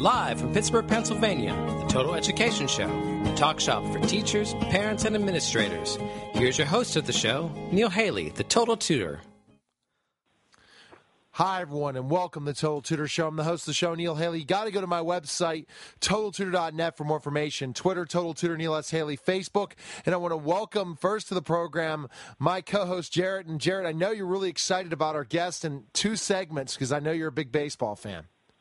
Live from Pittsburgh, Pennsylvania, the Total Education Show, the talk shop for teachers, parents, and administrators. Here's your host of the show, Neil Haley, the Total Tutor. Hi, everyone, and welcome to the Total Tutor Show. I'm the host of the show, Neil Haley. You got to go to my website, TotalTutor.net, for more information. Twitter, Total Tutor, Neil S. Haley. Facebook. And I want to welcome first to the program my co-host, Jarrett. And Jarrett, I know you're really excited about our guest in two segments because I know you're a big baseball fan.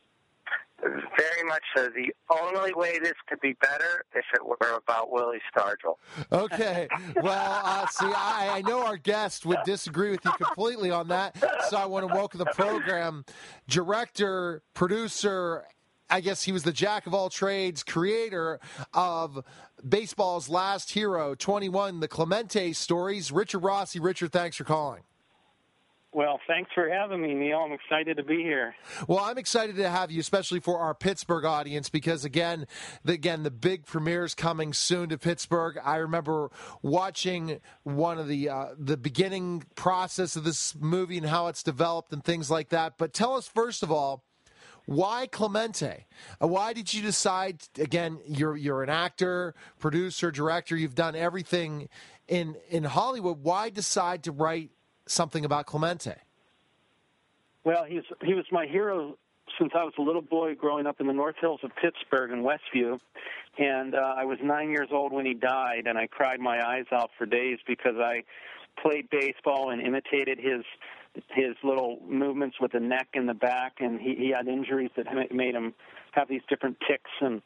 Very much so. The only way this could be better if it were about Willie Stargell. Okay. Well, see, I know our guest would disagree with you completely on that, so I want to welcome the program director, producer, I guess he was the jack of all trades, creator of baseball's last hero, 21, the Clemente stories, Richard Rossi. Richard, thanks for calling. Well, thanks for having me, Neil. I'm excited to be here. Well, I'm excited to have you, especially for our Pittsburgh audience, because, again, the big premiere is coming soon to Pittsburgh. I remember watching one of the beginning process of this movie and how it's developed and things like that. But tell us, first of all, why Clemente? Why did you decide, again, you're an actor, producer, director, you've done everything in Hollywood. Why decide to write something about Clemente? Well, he was my hero since I was a little boy growing up in the North Hills of Pittsburgh in Westview, and I was 9 years old when he died, and I cried my eyes out for days because I played baseball and imitated his little movements with the neck and the back, and he had injuries that made him have these different tics, and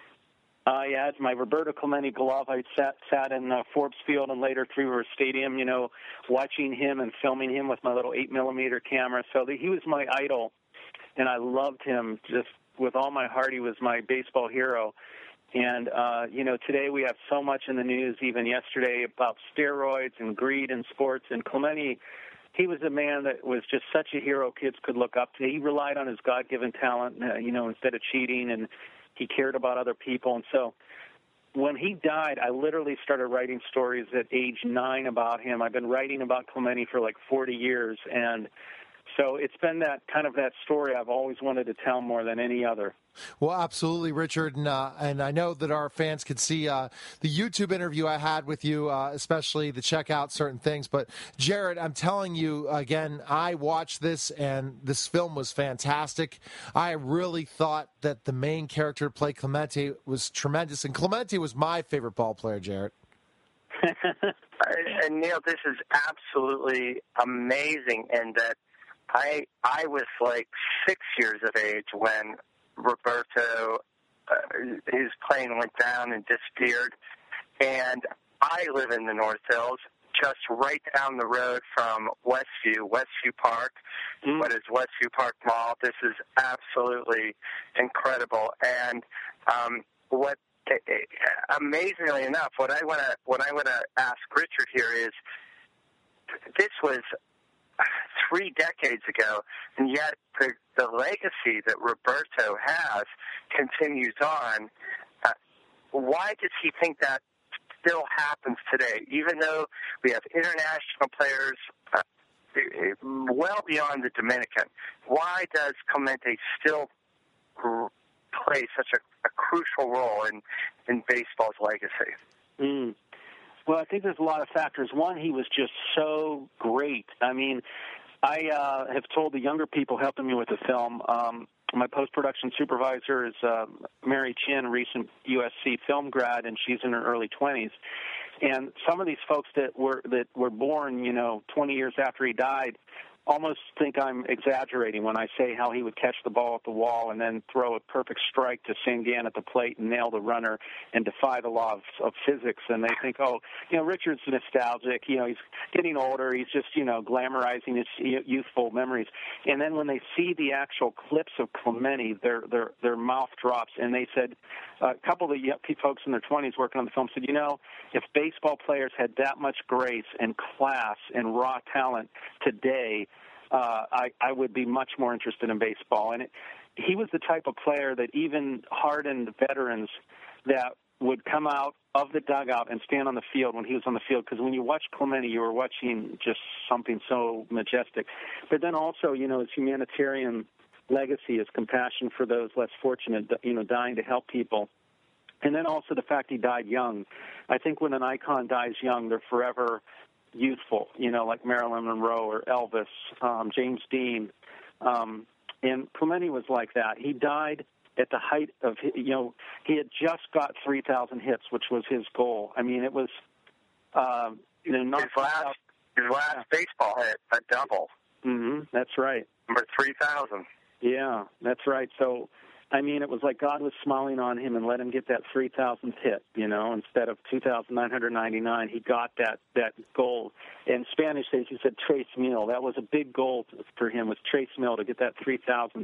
I had my Roberto Clemente glove. I sat in Forbes Field and later Three River Stadium, watching him and filming him with my little 8mm camera. So he was my idol, and I loved him just with all my heart. He was my baseball hero. And, today we have so much in the news, even yesterday, about steroids and greed in sports. And Clemente, he was a man that was just such a hero kids could look up to. He relied on his God-given talent, instead of cheating, and he cared about other people. And so when he died, I literally started writing stories at age 9 about him. I've been writing about Clemente for like 40 years. And so it's been that story I've always wanted to tell more than any other. Well, absolutely, Richard, and I know that our fans could see the YouTube interview I had with you, especially to check out certain things. But, Jarrett, I'm telling you, again, I watched this, and this film was fantastic. I really thought that the main character to play Clemente was tremendous, and Clemente was my favorite ball player, Jarrett. And, Neil, this is absolutely amazing, and that I was like 6 years of age when Roberto, his plane went down and disappeared. And I live in the North Hills, just right down the road from Westview Park. What is Westview Park Mall? This is absolutely incredible. And amazingly enough, what I want to ask Richard here is, this was 3 decades ago, and yet the legacy that Roberto has continues on. Why does he think that still happens today, even though we have international players well beyond the Dominican? Why does Clemente still play such a crucial role in baseball's legacy? Well, I think there's a lot of factors. One, he was just so great. I mean, I have told the younger people helping me with the film, my post-production supervisor is Mary Chin, recent USC film grad, and she's in her early 20s. And some of these folks that were born, 20 years after he died, almost think I'm exaggerating when I say how he would catch the ball at the wall and then throw a perfect strike to Sangan at the plate and nail the runner and defy the law of physics. And they think, Richard's nostalgic. He's getting older. He's just, glamorizing his youthful memories. And then when they see the actual clips of Clemente, their mouth drops. And they said, a couple of the folks in their 20s working on the film said, if baseball players had that much grace and class and raw talent today, I would be much more interested in baseball. And he was the type of player that even hardened veterans that would come out of the dugout and stand on the field when he was on the field, because when you watch Clemente, you were watching just something so majestic. But then also, his humanitarian legacy, his compassion for those less fortunate, dying to help people. And then also the fact he died young. I think when an icon dies young, they're forever youthful, like Marilyn Monroe or Elvis, James Dean. And Clemente was like that. He died at the height of, he had just got 3,000 hits, which was his goal. I mean, it was, not his last baseball hit, a double. Mm-hmm, that's right. Number 3,000. Yeah, that's right. So, I mean, it was like God was smiling on him and let him get that 3,000th hit, instead of 2,999. He got that goal. In Spanish, they said tres mil. That was a big goal for him, was tres mil, to get that 3,000th.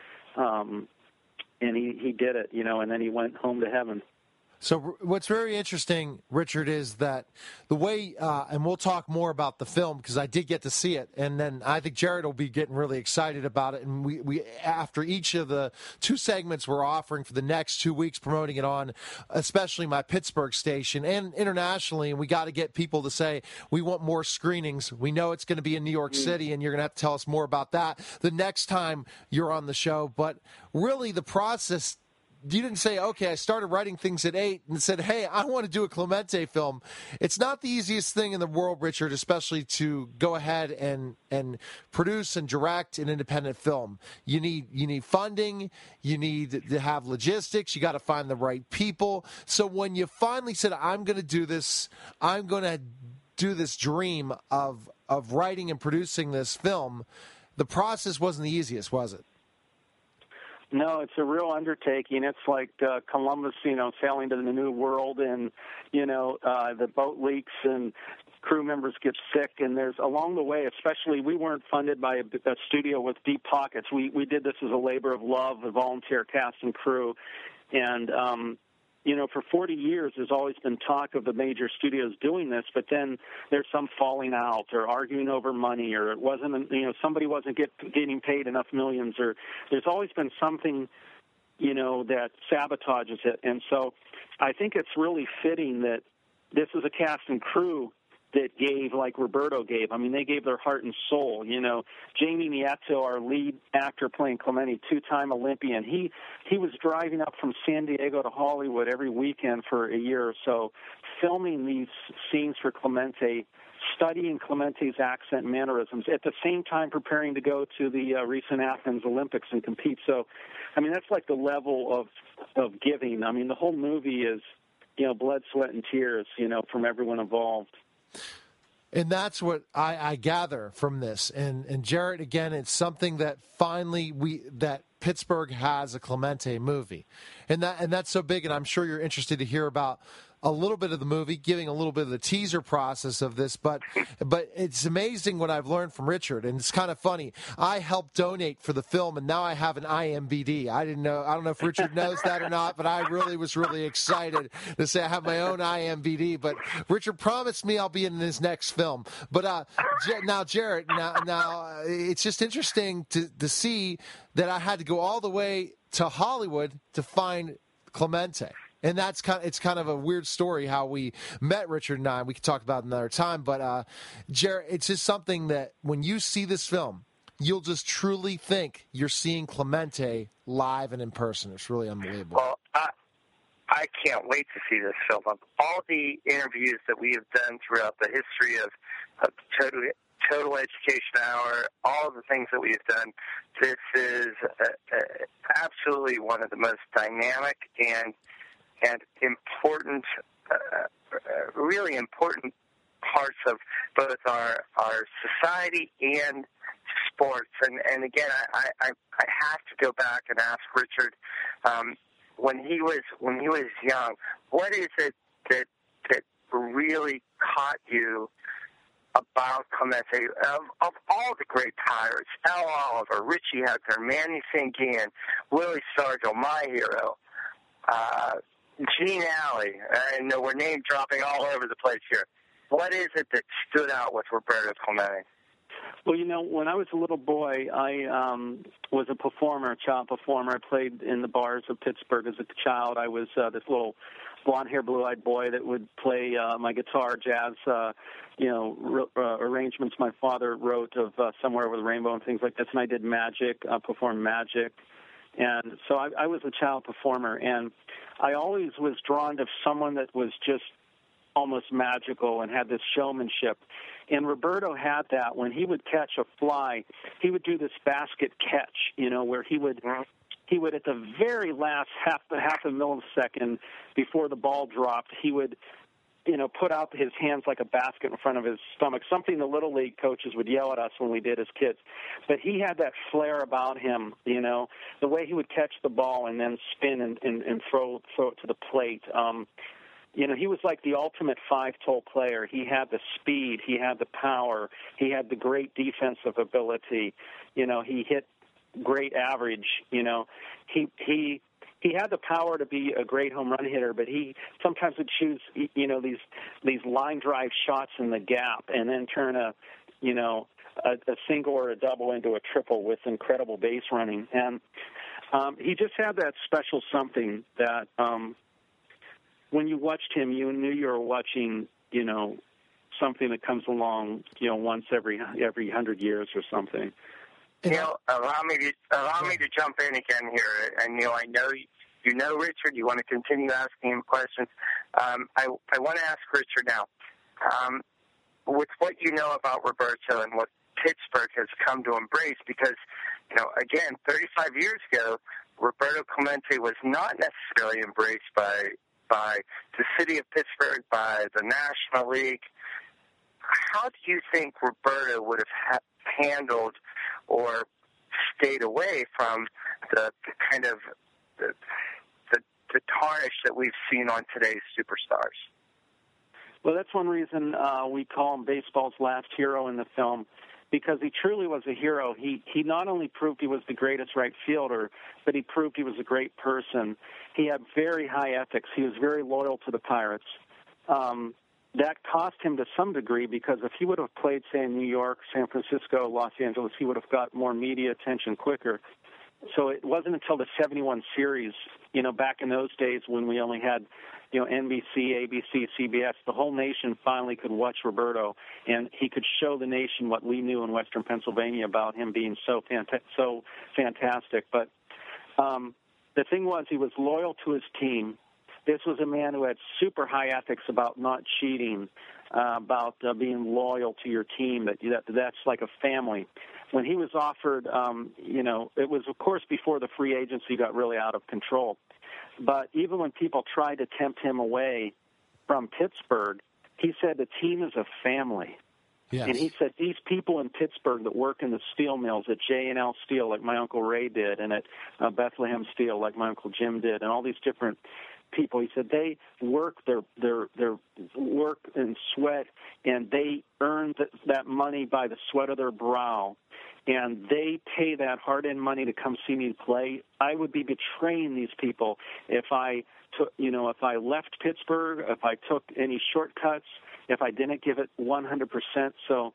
And he did it, and then he went home to heaven. So what's very interesting, Richard, is that the way, and we'll talk more about the film because I did get to see it, and then I think Jared will be getting really excited about it. And we after each of the two segments we're offering for the next 2 weeks, promoting it on especially my Pittsburgh station and internationally, and we got to get people to say, we want more screenings. We know it's going to be in New York City, and you're going to have to tell us more about that the next time you're on the show. But really the process, you didn't say, okay, I started writing things at 8 and said, hey, I want to do a Clemente film. It's not the easiest thing in the world, Richard, especially to go ahead and produce and direct an independent film. You need funding. You need to have logistics. You got to find the right people. So when you finally said, I'm going to do this, I'm going to do this dream of writing and producing this film, the process wasn't the easiest, was it? No, it's a real undertaking. It's like Columbus, sailing to the New World, and the boat leaks and crew members get sick. And there's along the way, especially, we weren't funded by a studio with deep pockets. We did this as a labor of love, a volunteer cast and crew, and for 40 years, there's always been talk of the major studios doing this, but then there's some falling out or arguing over money, or it wasn't, somebody wasn't getting paid enough millions, or there's always been something, that sabotages it. And so I think it's really fitting that this is a cast and crew that gave like Roberto gave. I mean, they gave their heart and soul. Jamie Nieto, our lead actor playing Clemente, two-time Olympian, he was driving up from San Diego to Hollywood every weekend for a year or so, filming these scenes for Clemente, studying Clemente's accent and mannerisms, at the same time preparing to go to the recent Athens Olympics and compete. So, I mean, that's like the level of giving. I mean, the whole movie is, blood, sweat, and tears, from everyone involved. And that's what I gather from this. And Jarrett, again, it's something that finally that Pittsburgh has a Clemente movie. And that's so big, and I'm sure you're interested to hear about a little bit of the movie, giving a little bit of the teaser process of this, but it's amazing what I've learned from Richard, and it's kind of funny. I helped donate for the film, and now I have an IMBD. I don't know if Richard knows that or not, but I was really excited to say I have my own IMBD. But Richard promised me I'll be in his next film. But now, Jarrett, now it's just interesting to see that I had to go all the way to Hollywood to find Clemente. And it's kind of a weird story how we met, Richard and I. We could talk about it another time. But, Jared, it's just something that when you see this film, you'll just truly think you're seeing Clemente live and in person. It's really unbelievable. Well, I can't wait to see this film. Of all the interviews that we have done throughout the history of Total Education Hour, all of the things that we have done, this is absolutely one of the most dynamic and important, really important parts of both our society and sports. And again, I have to go back and ask Richard, when he was young, what is it that really caught you about Clemente? Of all the great pirates, Al Oliver, Richie Hepburn, Manny Sanguin, Willie Stargell, my hero, Gene Alley, I know we're name dropping all over the place here. What is it that stood out with Roberto Clemente? Well, when I was a little boy, I was a performer, a child performer. I played in the bars of Pittsburgh as a child. I was this little blonde-haired, blue-eyed boy that would play my guitar, jazz, arrangements my father wrote of Somewhere Over the Rainbow and things like this. And I did magic, performed magic. And so I was a child performer. And I always was drawn to someone that was just almost magical and had this showmanship. And Roberto had that. When he would catch a fly, he would do this basket catch, where he would at the very last half a millisecond before the ball dropped, he would put out his hands like a basket in front of his stomach, something the Little League coaches would yell at us when we did as kids. But he had that flair about him, the way he would catch the ball and then spin and throw it to the plate. He was like the ultimate five-tool player. He had the speed, he had the power, he had the great defensive ability. He hit great average. He had the power to be a great home run hitter, but he sometimes would choose these line drive shots in the gap and then turn a single or a double into a triple with incredible base running. And he just had that special something that when you watched him, you knew you were watching, something that comes along, once every 100 years or something. Neil, allow me to jump in again here. And Neil, I know you know Richard. You want to continue asking him questions. I want to ask Richard now. With what you know about Roberto and what Pittsburgh has come to embrace, because again, 35 years ago, Roberto Clemente was not necessarily embraced by the city of Pittsburgh, by the National League. How do you think Roberto would have handled or stayed away from the kind of the tarnish that we've seen on today's superstars? Well, that's one reason we call him baseball's last hero in the film, because he truly was a hero. He not only proved he was the greatest right fielder, but he proved he was a great person. He had very high ethics. He was very loyal to the Pirates. That cost him to some degree, because if he would have played, say, in New York, San Francisco, Los Angeles, he would have got more media attention quicker. So it wasn't until the 71 series, back in those days when we only had, NBC, ABC, CBS, the whole nation finally could watch Roberto, and he could show the nation what we knew in Western Pennsylvania about him being so fantastic. But the thing was, he was loyal to his team. This was a man who had super high ethics about not cheating, about being loyal to your team, that's like a family. When he was offered, it was, of course, before the free agency got really out of control. But even when people tried to tempt him away from Pittsburgh, he said the team is a family. Yes. And he said these people in Pittsburgh that work in the steel mills at J&L Steel, like my Uncle Ray did, and at Bethlehem Steel, like my Uncle Jim did, and all these different people, he said they work their work and sweat, and they earn that money by the sweat of their brow, and they pay that hard-earned money to come see me play. I would be betraying these people if I took, if I left Pittsburgh, if I took any shortcuts, if I didn't give it 100%. So,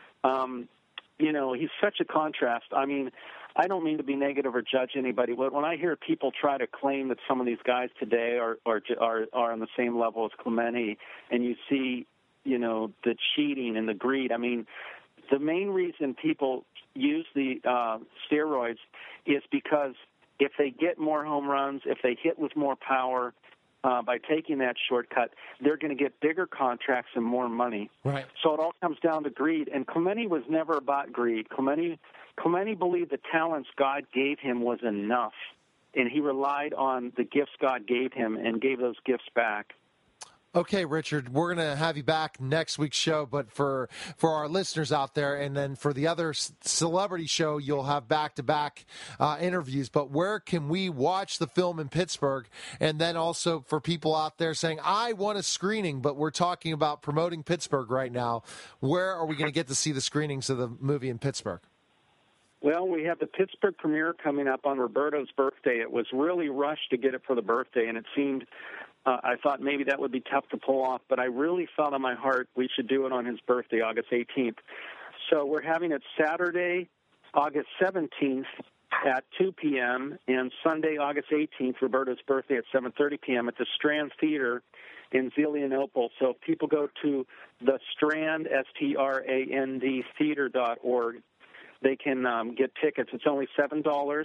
he's such a contrast. I mean, I don't mean to be negative or judge anybody, but when I hear people try to claim that some of these guys today are on the same level as Clemente, and you see, the cheating and the greed. I mean, the main reason people use the steroids is because if they get more home runs, if they hit with more power, by taking that shortcut, they're going to get bigger contracts and more money. Right. So it all comes down to greed. And Clemente was never about greed. Clemente believed the talents God gave him was enough, and he relied on the gifts God gave him and gave those gifts back. Okay, Richard, we're going to have you back next week's show, but for our listeners out there, and then for the other celebrity show, you'll have back-to-back interviews. But where can we watch the film in Pittsburgh? And then also for people out there saying, I want a screening, but we're talking about promoting Pittsburgh right now. Where are we going to get to see the screenings of the movie in Pittsburgh? Well, we have the Pittsburgh premiere coming up on Roberto's birthday. It was really rushed to get it for the birthday, and it seemed I thought maybe that would be tough to pull off, but I really felt in my heart we should do it on his birthday, August 18th. So we're having it Saturday, August 17th at 2 p.m. and Sunday, August 18th, Roberta's birthday at 7:30 p.m. at the Strand Theater in Zelienople. So if people go to the Strand, Strand, theater.org, they can get tickets. It's only $7,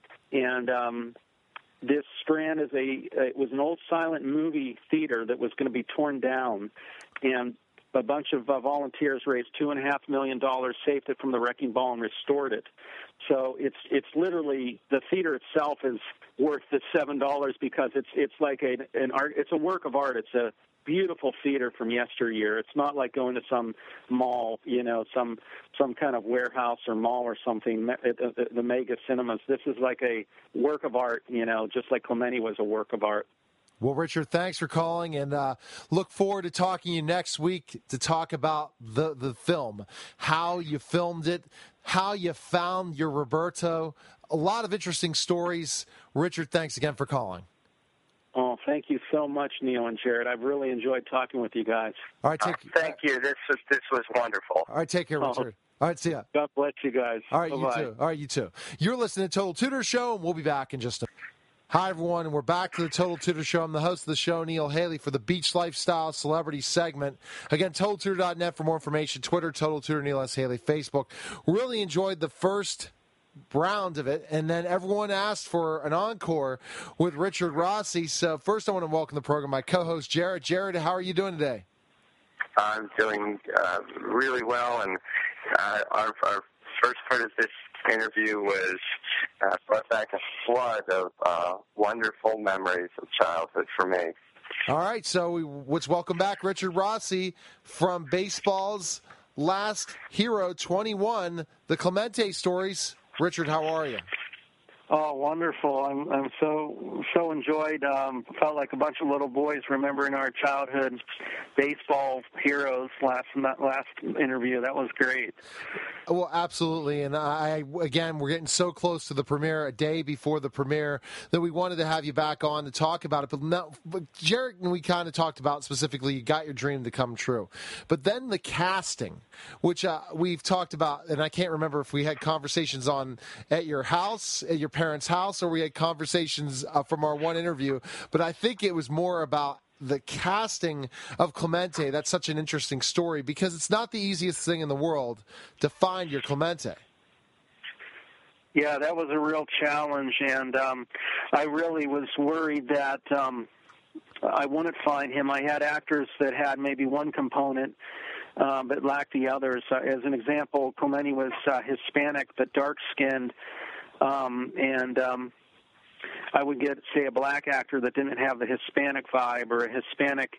and this Strand it was an old silent movie theater that was going to be torn down, and a bunch of volunteers raised $2.5 million, saved it from the wrecking ball, and restored it. So it's literally, the theater itself is worth the $7 because it's like an art. It's a work of art. It's a beautiful theater from yesteryear. It's not like going to some mall, some kind of warehouse or mall or something, the mega cinemas. This is like a work of art, just like Clemente was a work of art. Well, Richard, thanks for calling, and look forward to talking to you next week to talk about the film, how you filmed it, how you found your Roberto. A lot of interesting stories. Richard, thanks again for calling. Oh, thank you so much, Neil and Jared. I've really enjoyed talking with you guys. All right, thank you. This was wonderful. All right, take care, Richard. All right, see ya. God bless you guys. All right, Bye-bye. You too. All right, you too. You're listening to Total Tutor Show, and we'll be back in just a minute. Hi, everyone, and we're back to the Total Tutor Show. I'm the host of the show, Neil Haley, for the Beach Lifestyle Celebrity segment. Again, TotalTutor.net for more information. Twitter, Total Tutor, Neil S. Haley. Facebook. Really enjoyed the first round of it, and then everyone asked for an encore with Richard Rossi. So first I want to welcome to the program my co-host, Jared. Jared, how are you doing today? I'm doing really well, and our first part of this interview was brought back a flood of wonderful memories of childhood for me. All right, so let's welcome back Richard Rossi from baseball's last hero, 21, the Clemente stories. Richard, how are you? Oh, wonderful! I'm so enjoyed. Felt like a bunch of little boys remembering our childhood baseball heroes last interview. That was great. Well, absolutely, and again, we're getting so close to the premiere, a day before the premiere, that we wanted to have you back on to talk about it. But Jared and we kind of talked about specifically, you got your dream to come true. But then the casting, which we've talked about, and I can't remember if we had conversations on at your house, at your parents' house, or we had conversations from our one interview. But I think it was more about the casting of Clemente. That's such an interesting story because it's not the easiest thing in the world to find your Clemente. Yeah, that was a real challenge, and I really was worried that I wouldn't find him. I had actors that had maybe one component but lacked the others. As an example, Clemente was Hispanic but dark-skinned, and I would get, say, a black actor that didn't have the Hispanic vibe, or a Hispanic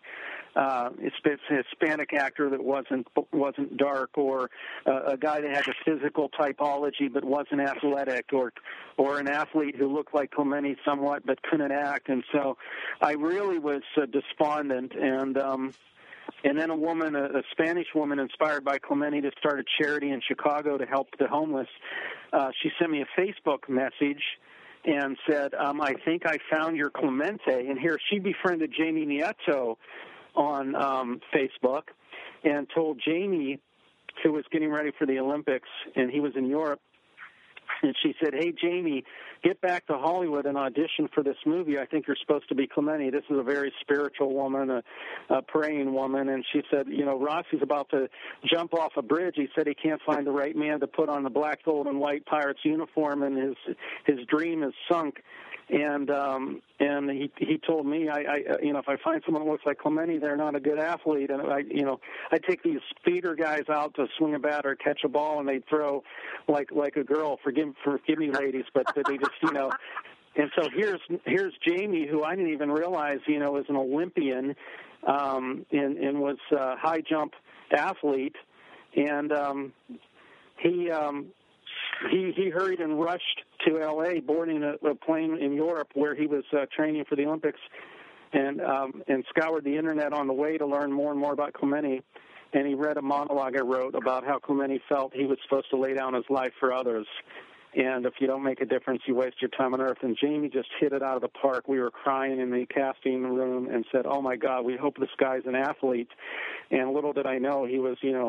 actor that wasn't dark, or a guy that had a physical typology but wasn't athletic, or an athlete who looked like Clemente somewhat but couldn't act. And so I really was despondent. And then a Spanish woman inspired by Clemente to start a charity in Chicago to help the homeless, she sent me a Facebook message and said, I think I found your Clemente. And here, she befriended Jamie Nieto on Facebook and told Jamie, who was getting ready for the Olympics, and he was in Europe, and she said, hey, Jamie, get back to Hollywood and audition for this movie. I think you're supposed to be Clemente. This is a very spiritual woman, a praying woman. And she said, Rossi's about to jump off a bridge. He said he can't find the right man to put on the black, gold, and white Pirates uniform, and his dream is sunk. And he told me, if I find someone who looks like Clemente, they're not a good athlete. And I take these feeder guys out to swing a bat or catch a ball, and they throw like a girl. Forgive me, ladies, but they just And so here's Jamie, who I didn't even realize is an Olympian, and was a high jump athlete, and he hurried and rushed to L.A., boarding a plane in Europe where he was training for the Olympics, and scoured the internet on the way to learn more and more about Clemente. And he read a monologue I wrote about how Clemente felt he was supposed to lay down his life for others. And if you don't make a difference, you waste your time on earth. And Jamie just hit it out of the park. We were crying in the casting room and said, oh, my God, we hope this guy's an athlete. And little did I know he was,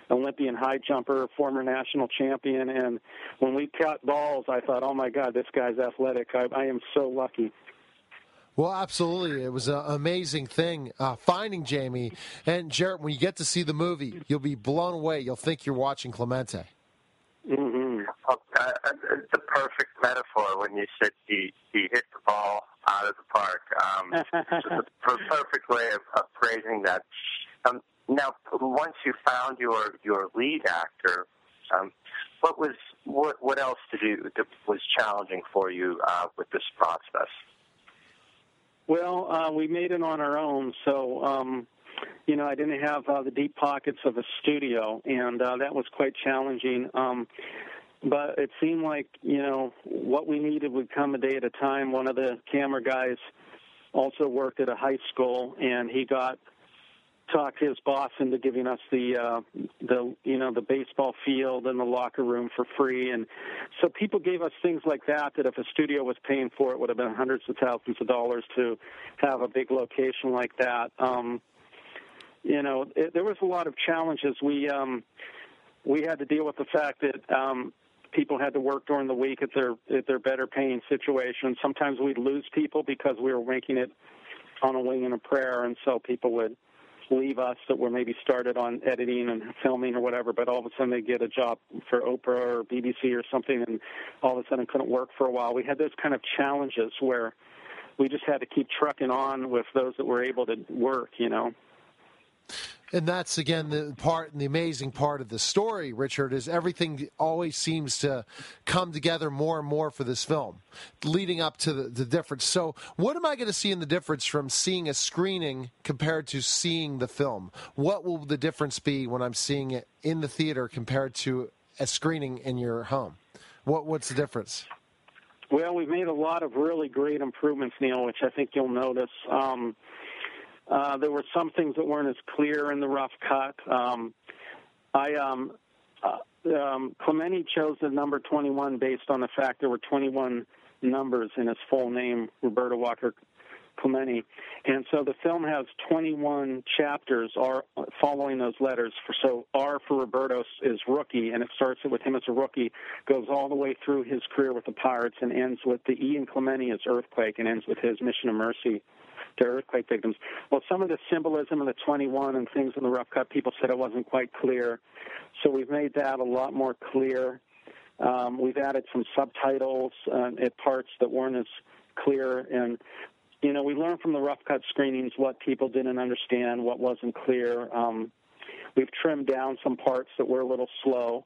Olympian high jumper, former national champion. And when we caught balls, I thought, oh, my God, this guy's athletic. I am so lucky. Well, absolutely. It was an amazing thing finding Jamie. And, Jarrett, when you get to see the movie, you'll be blown away. You'll think you're watching Clemente. Mm-hmm. The perfect metaphor when you said he hit the ball out of the park. The perfect way of phrasing that. Now, once you found your lead actor, what else to do that was challenging for you with this process? Well, we made it on our own, so I didn't have the deep pockets of a studio, and that was quite challenging. But it seemed like, what we needed would come a day at a time. One of the camera guys also worked at a high school, and he talked his boss into giving us the baseball field and the locker room for free. And so people gave us things like that if a studio was paying for it would have been hundreds of thousands of dollars to have a big location like that. There was a lot of challenges. We had to deal with the fact that people had to work during the week at their better paying situations. Sometimes we'd lose people because we were making it on a wing and a prayer, and so people would leave us that were maybe started on editing and filming or whatever, but all of a sudden they get a job for Oprah or BBC or something, and all of a sudden couldn't work for a while. We had those kind of challenges where we just had to keep trucking on with those that were able to work, And that's, again, the amazing part of the story, Richard, is everything always seems to come together more and more for this film, leading up to the difference. So what am I going to see in the difference from seeing a screening compared to seeing the film? What will the difference be when I'm seeing it in the theater compared to a screening in your home? What's the difference? Well, we've made a lot of really great improvements, Neil, which I think you'll notice. There were some things that weren't as clear in the rough cut. Clemente chose the number 21 based on the fact there were 21 numbers in his full name, Roberto Walker Clemente. And so the film has 21 chapters following those letters. So R for Roberto is rookie, and it starts with him as a rookie, goes all the way through his career with the Pirates, and ends with the E in Clemente is earthquake, and ends with his mission of mercy to earthquake victims. Well, some of the symbolism of the 21 and things in the rough cut, people said it wasn't quite clear. So we've made that a lot more clear. We've added some subtitles at parts that weren't as clear. And, we learned from the rough cut screenings what people didn't understand, what wasn't clear. We've trimmed down some parts that were a little slow.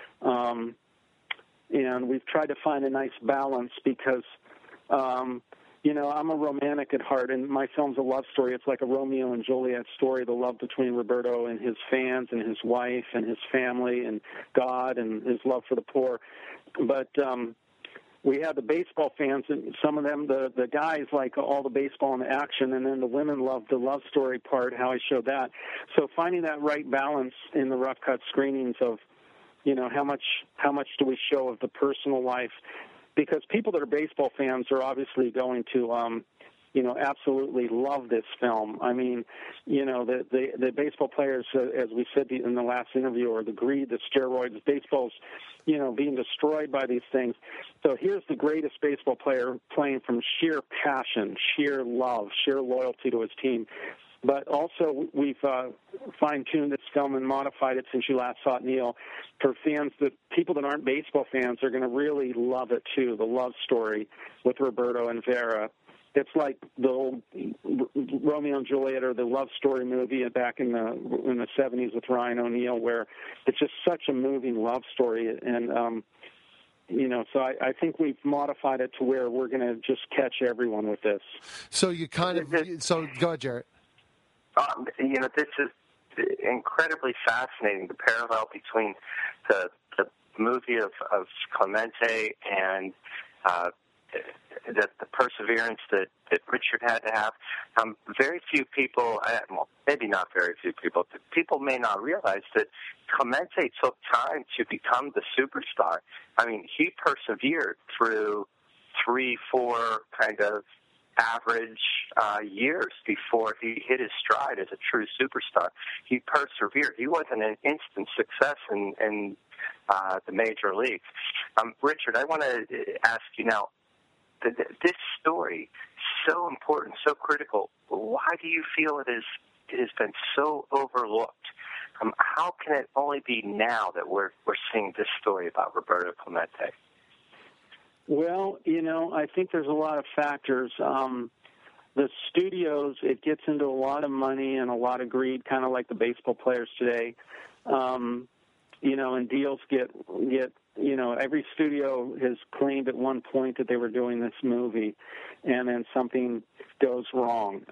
And we've tried to find a nice balance because I'm a romantic at heart, and my film's a love story. It's like a Romeo and Juliet story, the love between Roberto and his fans and his wife and his family and God and his love for the poor. But we had the baseball fans, and some of them, the guys like all the baseball and the action, and then the women loved the love story part, how I showed that. So finding that right balance in the rough cut screenings of, how much do we show of the personal life, because people that are baseball fans are obviously going to, absolutely love this film. I mean, the baseball players, as we said in the last interview, or the greed, the steroids, baseball's, being destroyed by these things. So here's the greatest baseball player playing from sheer passion, sheer love, sheer loyalty to his team. But also, we've fine-tuned this film and modified it since you last saw it, Neil, for fans, people that aren't baseball fans are going to really love it, too, the love story with Roberto and Vera. It's like the old Romeo and Juliet or the love story movie back in the 70s with Ryan O'Neal, where it's just such a moving love story. And, so I think we've modified it to where we're going to just catch everyone with this. So you so go ahead, Jarrett. This is incredibly fascinating, the parallel between the movie of Clemente and the perseverance that Richard had to have. Very few people, well, maybe not very few people, but people may not realize that Clemente took time to become the superstar. I mean, he persevered through 3-4 kind of average years before he hit his stride as a true superstar. He persevered. He wasn't an instant success in the major leagues. Richard, I want to ask you now, this story, so important, so critical, why do you feel it has been so overlooked? How can it only be now that we're seeing this story about Roberto Clemente? Well, I think there's a lot of factors. The studios, it gets into a lot of money and a lot of greed, kind of like the baseball players today. And deals get every studio has claimed at one point that they were doing this movie, and then something goes wrong.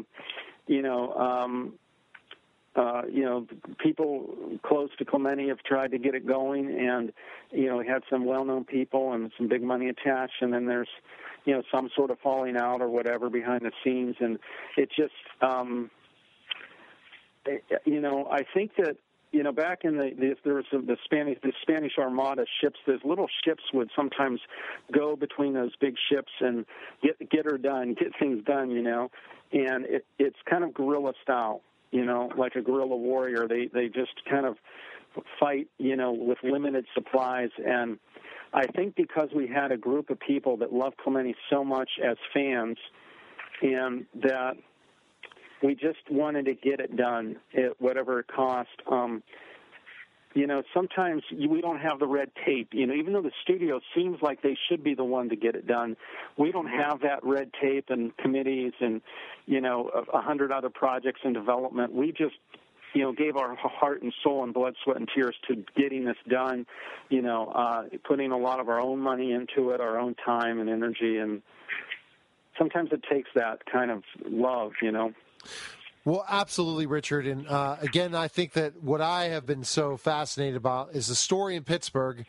People close to Clemente have tried to get it going, and, it had some well-known people and some big money attached, and then there's, some sort of falling out or whatever behind the scenes, and it just, I think that, back in there was the Spanish Armada ships. Those little ships would sometimes go between those big ships and get things done, and it's kind of guerrilla style, like a guerrilla warrior. They just kind of fight, with limited supplies. And I think because we had a group of people that loved Clemente so much as fans, and that we just wanted to get it done at whatever it cost. Sometimes we don't have the red tape. Even though the studio seems like they should be the one to get it done, we don't have that red tape and committees and, 100 other projects in development. We just, gave our heart and soul and blood, sweat, and tears to getting this done, putting a lot of our own money into it, our own time and energy. And sometimes it takes that kind of love, Well, absolutely, Richard. And again, I think that what I have been so fascinated about is the story in Pittsburgh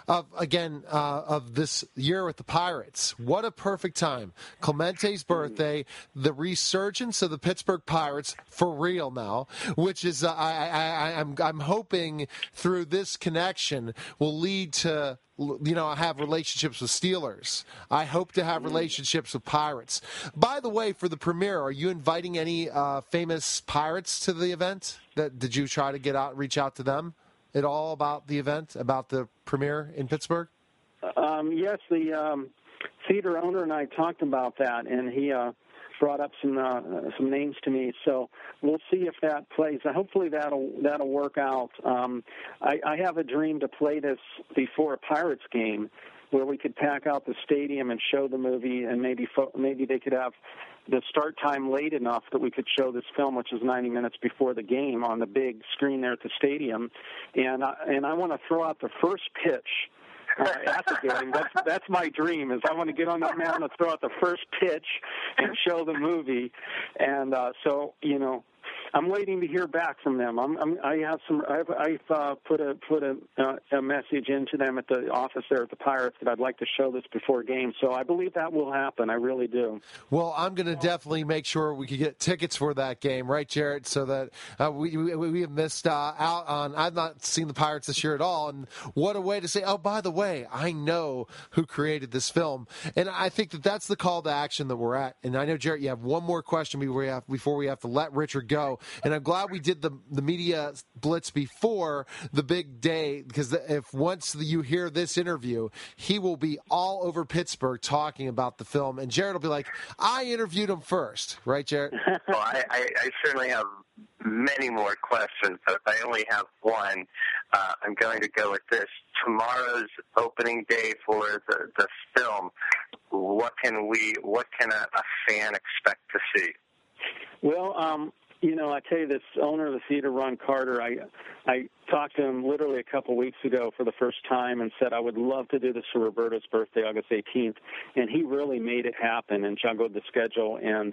of this year with the Pirates. What a perfect time. Clemente's birthday, the resurgence of the Pittsburgh Pirates for real now, which is I'm hoping through this connection will lead to have relationships with Steelers. I hope to have relationships with Pirates. By the way, for the premiere, are you inviting any famous Pirates to the event? Did you try to reach out to them at all about the event, about the premiere in Pittsburgh? Yes, the theater owner and I talked about that, and he brought up some names to me. So we'll see if that plays. Hopefully that'll work out. I have a dream to play this before a Pirates game, where we could pack out the stadium and show the movie, and maybe they could have the start time late enough that we could show this film, which is 90 minutes before the game, on the big screen there at the stadium. And I want to throw out the first pitch at the game. That's my dream. Is I want to get on that mound and throw out the first pitch and show the movie. And I'm waiting to hear back from them. I've put a message into them at the office there at the Pirates that I'd like to show this before games. So I believe that will happen. I really do. Well, I'm going to definitely make sure we can get tickets for that game, right, Jarrett? So that we have missed out on. I've not seen the Pirates this year at all, and what a way to say, oh, by the way, I know who created this film, and I think that's the call to action that we're at. And I know, Jarrett, you have one more question before we have to let Richard go. And I'm glad we did the media blitz before the big day, because if once you hear this interview, he will be all over Pittsburgh talking about the film. And Jarrett will be like, I interviewed him first. Right, Jarrett? Well, I certainly have many more questions, but if I only have one, I'm going to go with this. Tomorrow's opening day for the film, what can a fan expect to see? Well, I tell you, this owner of the theater, Ron Carter, I talked to him literally a couple weeks ago for the first time and said I would love to do this for Roberto's birthday, August 18th, and he really made it happen and juggled the schedule. And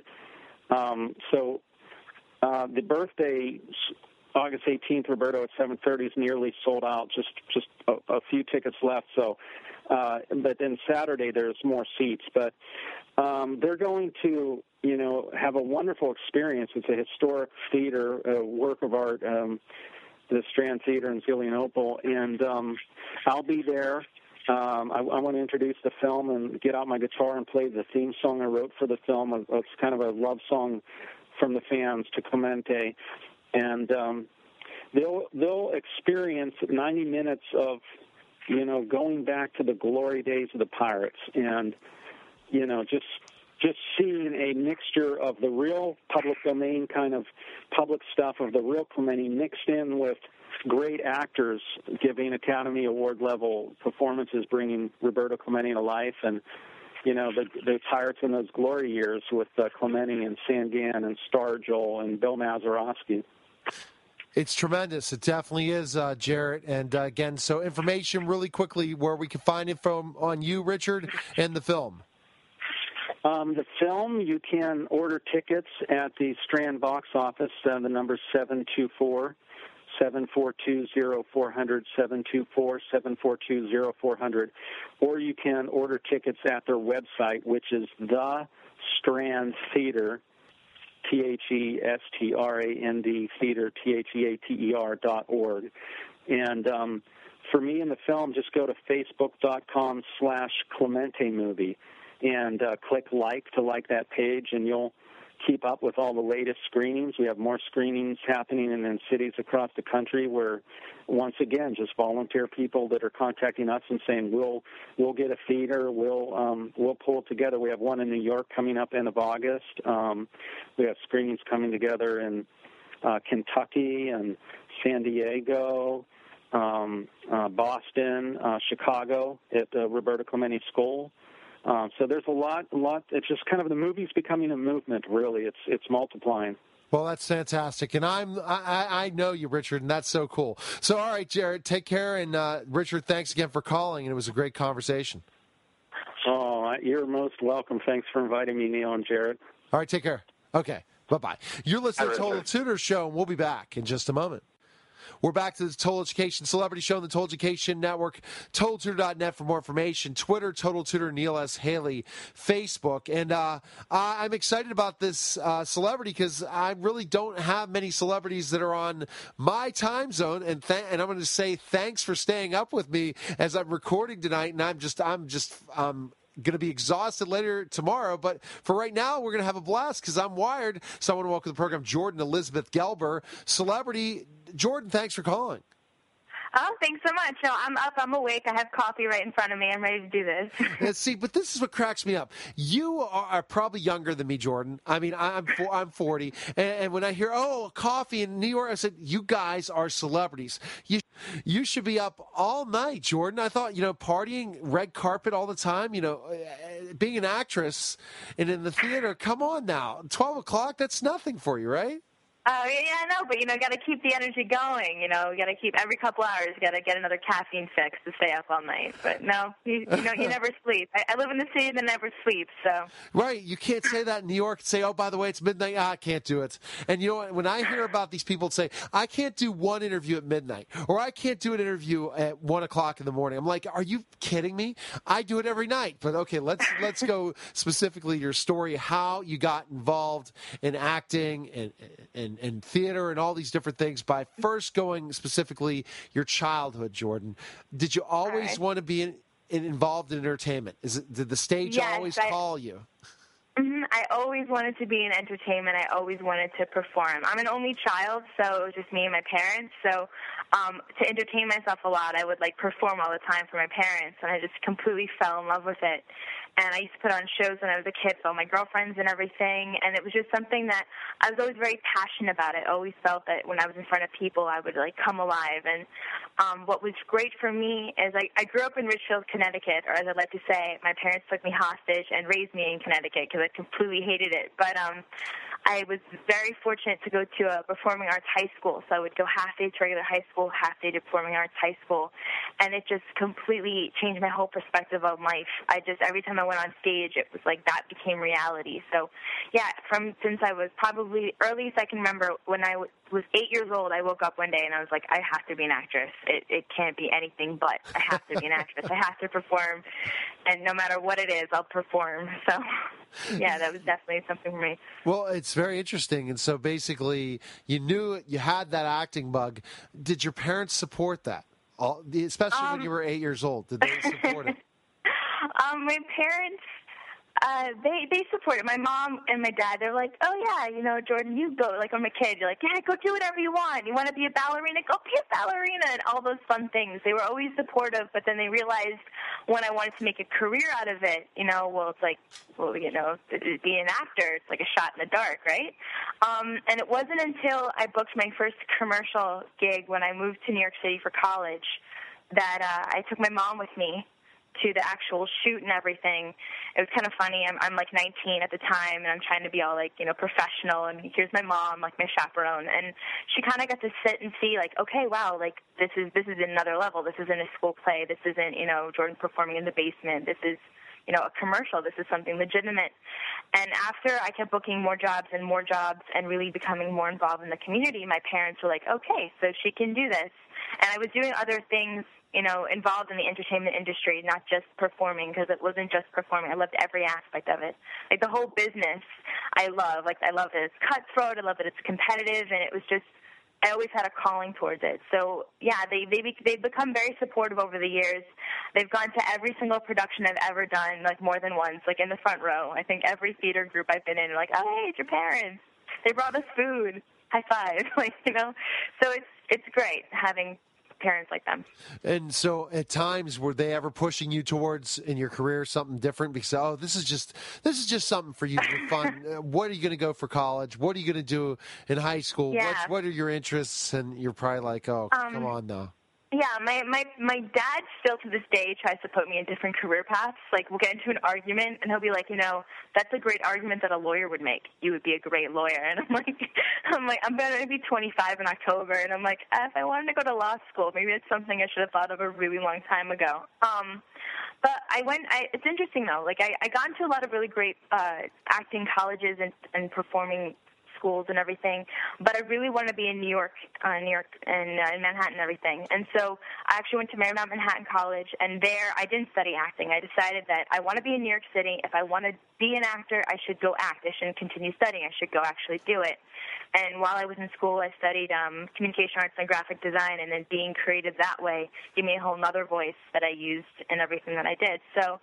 the birthday, August 18th, Roberto at 7:30 is nearly sold out, just a few tickets left. So, but then Saturday there's more seats. But they're going to have a wonderful experience. It's a historic theater, a work of art, the Strand Theater in Zelienople, and I'll be there. I want to introduce the film and get out my guitar and play the theme song I wrote for the film. It's kind of a love song from the fans to Clemente, and they'll experience 90 minutes of, going back to the glory days of the Pirates, and just seeing a mixture of the real public domain kind of public stuff of the real Clemente mixed in with great actors giving Academy Award level performances, bringing Roberto Clemente to life, and the Pirates in those glory years with Clemente and Sangan and Stargell and Bill Mazeroski. It's tremendous. It definitely is, Jarrett. And again, so information really quickly where we can find info on you, Richard, and the film. The film, you can order tickets at the Strand box office. The number 724-742-0400, 724-742-0400. Or you can order tickets at their website, which is The Strand Theater, THESTRAND Theater, THEATER.org. And for me in the film, just go to Facebook.com/Clemente Movie and click like to like that page, and you'll keep up with all the latest screenings. We have more screenings happening in cities across the country where, once again, just volunteer people that are contacting us and saying, we'll get a theater, we'll pull it together. We have one in New York coming up end of August. We have screenings coming together in Kentucky and San Diego, Boston, Chicago at Roberto Clemente School. So there's a lot. It's just kind of the movie's becoming a movement, really. It's multiplying. Well, that's fantastic. And I know you, Richard, and that's so cool. So, all right, Jarrett, take care. And, Richard, thanks again for calling, and it was a great conversation. Oh, you're most welcome. Thanks for inviting me, Neil and Jarrett. All right, take care. Okay, bye-bye. You're listening to the Total Tutor Show, and we'll be back in just a moment. We're back to the Total Education Celebrity Show on the Total Education Network, TotalTutor.net for more information, Twitter, Total Tutor, Neil S. Haley, Facebook. And I'm excited about this celebrity because I really don't have many celebrities that are on my time zone. And I'm going to say thanks for staying up with me as I'm recording tonight. And I'm going to be exhausted later tomorrow, but for right now, we're going to have a blast because I'm wired. So I want to welcome to the program Jordan Elizabeth Gelber, celebrity. Jordan, thanks for calling. Oh, thanks so much. No, I'm up. I'm awake. I have coffee right in front of me. I'm ready to do this. See, but this is what cracks me up. You are probably younger than me, Jordan. I mean, I'm 40, and when I hear, coffee in New York, I said, you guys are celebrities. You should be up all night, Jordan. I thought, partying, red carpet all the time, being an actress and in the theater, come on now. 12 o'clock, that's nothing for you, right? Oh, yeah, I know, but, got to keep the energy going, you got to keep every couple hours, got to get another caffeine fix to stay up all night. But no, you never sleep. I live in the city that never sleeps, so. Right, you can't say that in New York and say, oh, by the way, it's midnight, I can't do it. And when I hear about these people say, I can't do one interview at midnight, or I can't do an interview at 1 o'clock in the morning, I'm like, are you kidding me? I do it every night. But okay, let's go specifically your story, how you got involved in acting and theater and all these different things by first going specifically your childhood, Jordan. Did you always want to be involved in entertainment? Did the stage always call you? I always wanted to be in entertainment. I always wanted to perform. I'm an only child, so it was just me and my parents. So to entertain myself a lot, I would perform all the time for my parents, and I just completely fell in love with it. And I used to put on shows when I was a kid with all my girlfriends and everything, and it was just something that I was always very passionate about. I always felt that when I was in front of people, I would come alive. And what was great for me is I grew up in Richfield, Connecticut, or as I like to say, my parents took me hostage and raised me in Connecticut because I completely hated it. But I was very fortunate to go to a performing arts high school, so I would go half day to regular high school, half day to performing arts high school, and it just completely changed my whole perspective on life. Every time I went on stage, it was like that became reality. So, yeah, since I was probably earliest I can remember, when I was 8 years old, I woke up one day and I was like, I have to be an actress. It can't be anything but. I have to be an actress. I have to perform, and no matter what it is, I'll perform. So, yeah, that was definitely something for me. Well, it's very interesting. And so basically, you knew you had that acting bug. Did your parents support that? especially when you were 8 years old? Did they support it? My parents, they support it. My mom and my dad, they're like, oh, yeah, Jordan, you go. Like, I'm a kid. You're like, yeah, go do whatever you want. You want to be a ballerina? Go be a ballerina, and all those fun things. They were always supportive, but then they realized when I wanted to make a career out of it, it's like, be an actor, it's like a shot in the dark, right? And it wasn't until I booked my first commercial gig when I moved to New York City for college that I took my mom with me to the actual shoot and everything. It was kind of funny. I'm like 19 at the time, and I'm trying to be all like, professional, and here's my mom, like my chaperone, and she kind of got to sit and see like, okay, wow, like this is another level. This isn't a school play. This isn't, Jordan performing in the basement. This is, a commercial. This is something legitimate. And after I kept booking more jobs and really becoming more involved in the community, my parents were like, okay, so she can do this. And I was doing other things, involved in the entertainment industry, not just performing, because it wasn't just performing. I loved every aspect of it. Like the whole business I love. Like I love that it's cutthroat. I love that it's competitive. And it was just, I always had a calling towards it. So, yeah, they've become very supportive over the years. They've gone to every single production I've ever done, like more than once, like in the front row. I think every theater group I've been in, like, oh, hey, it's your parents. They brought us food. High five. So it's great having parents like them. And so at times, were they ever pushing you towards in your career something different? Because, this is just something for you for fun. What are you going to go for college? What are you going to do in high school? Yeah. What are your interests? And you're probably like, oh, come on now. Yeah, my dad still to this day tries to put me in different career paths. Like, we'll get into an argument, and he'll be like, that's a great argument that a lawyer would make. You would be a great lawyer. And I'm like, I'm going to be 25 in October, and I'm like, if I wanted to go to law school, maybe it's something I should have thought of a really long time ago. But it's interesting, though. Like, I got into a lot of really great acting colleges and performing schools and everything, but I really want to be in New York and in Manhattan and everything. And so I actually went to Marymount Manhattan College, and there I didn't study acting. I decided that I want to be in New York City. If I want to be an actor, I should go act. I shouldn't continue studying. I should go actually do it. And while I was in school, I studied communication arts and graphic design, and then being creative that way gave me a whole other voice that I used in everything that I did. So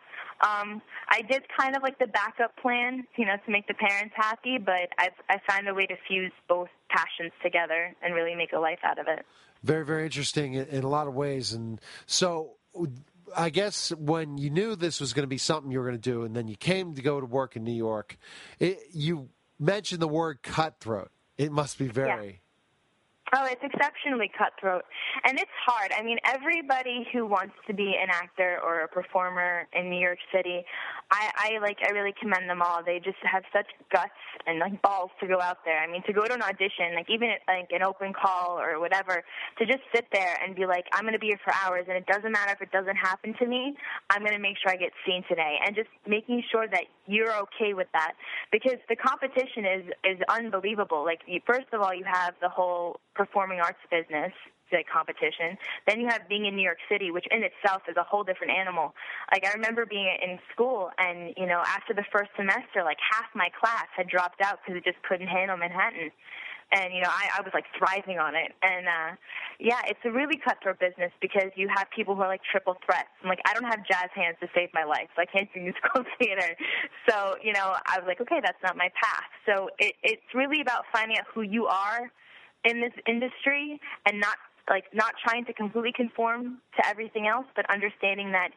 I did kind of like the backup plan, to make the parents happy, but I found a way to fuse both passions together and really make a life out of it. Very, very interesting in a lot of ways. And so I guess when you knew this was going to be something you were going to do, and then you came to go to work in New York, you mentioned the word cutthroat. It must be very... Yeah. Oh, it's exceptionally cutthroat. And it's hard. I mean, everybody who wants to be an actor or a performer in New York City, I really commend them all. They just have such guts and like balls to go out there. I mean, to go to an audition, like even at like an open call or whatever, to just sit there and be like, I'm going to be here for hours, and it doesn't matter if it doesn't happen to me, I'm going to make sure I get seen today. And just making sure that you're okay with that, because the competition is unbelievable. Like, first of all, you have the whole performing arts business, the competition. Then you have being in New York City, which in itself is a whole different animal. Like, I remember being in school, and, after the first semester, like, half my class had dropped out because it just couldn't handle Manhattan. And, I was, like, thriving on it. And, it's a really cutthroat business because you have people who are, like, triple threats. I'm like, I don't have jazz hands to save my life, so I can't do musical theater. So, I was like, okay, that's not my path. So it's really about finding out who you are in this industry and not trying to completely conform to everything else, but understanding that,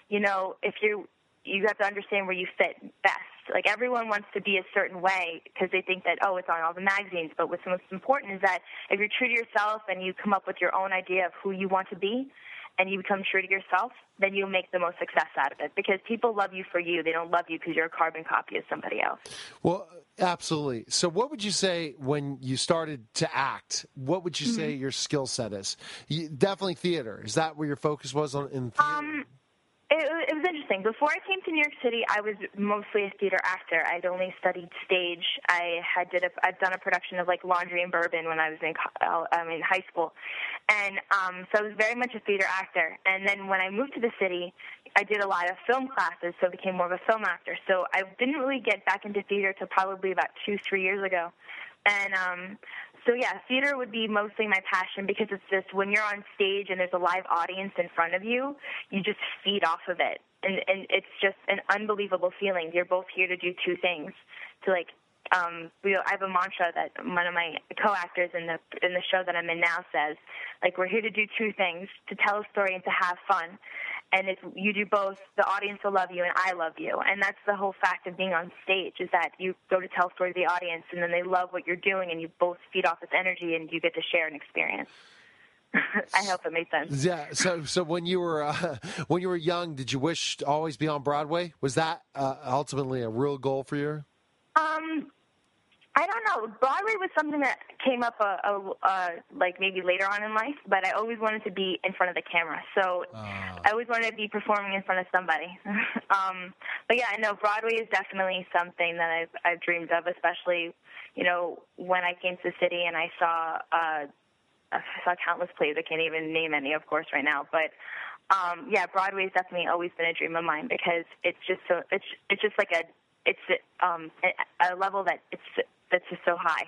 if you have to understand where you fit best. Like, everyone wants to be a certain way because they think that, it's on all the magazines. But what's most important is that if you're true to yourself and you come up with your own idea of who you want to be and you become true to yourself, then you'll make the most success out of it, because people love you for you. They don't love you because you're a carbon copy of somebody else. Well, absolutely. So what would you say when you started to act? What would you say your skill set is? Definitely theater. Is that where your focus was on in theater? It was interesting. Before I came to New York City, I was mostly a theater actor. I'd only studied stage. I'd done a production of like Laundry and Bourbon when I was in high school, and so I was very much a theater actor. And then when I moved to the city, I did a lot of film classes, so I became more of a film actor. So I didn't really get back into theater until probably about 2-3 years ago. And So yeah, theater would be mostly my passion because it's just when you're on stage and there's a live audience in front of you, you just feed off of it. And it's just an unbelievable feeling. You're both here to do two things. To like, I have a mantra that one of my co-actors in the show that I'm in now says, like, we're here to do two things, to tell a story and to have fun. And if you do both, the audience will love you and I love you. And that's the whole fact of being on stage, is that you go to tell a story to the audience and then they love what you're doing and you both feed off this energy and you get to share an experience. I hope it made sense. Yeah. So when you were young, did you wish to always be on Broadway? Was that ultimately a real goal for you? I don't know. Broadway was something that came up like maybe later on in life, but I always wanted to be in front of the camera. So I always wanted to be performing in front of somebody. But yeah, I know Broadway is definitely something that I've dreamed of, especially, when I came to the city and I saw countless plays. I can't even name any, of course, right now. But yeah, Broadway has definitely always been a dream of mine because it's just so it's just like a level that's just so high,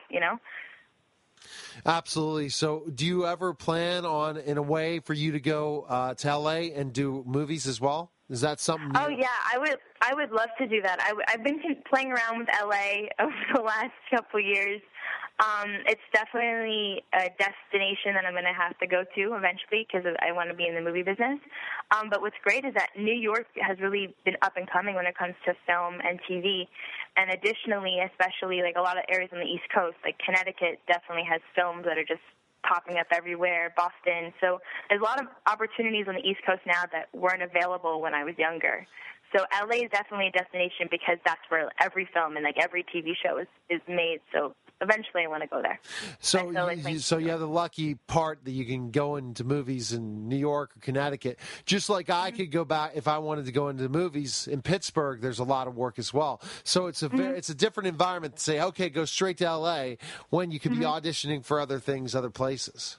Absolutely. So do you ever plan on, in a way, for you to go to L.A. and do movies as well? Is that something? Oh, yeah. I would love to do that. I've been playing around with L.A. over the last couple years. It's definitely a destination that I'm going to have to go to eventually because I want to be in the movie business. But what's great is that New York has really been up and coming when it comes to film and TV. And additionally, especially like a lot of areas on the East Coast, like Connecticut definitely has films that are just popping up everywhere, Boston. So there's a lot of opportunities on the East Coast now that weren't available when I was younger. So LA is definitely a destination because that's where every film and like every TV show is made. So eventually I want to go there. So you have the lucky part that you can go into movies in New York or Connecticut. Just like I could go back if I wanted to go into movies in Pittsburgh, there's a lot of work as well. So it's it's a different environment to say, okay, go straight to LA when you could be auditioning for other things, other places.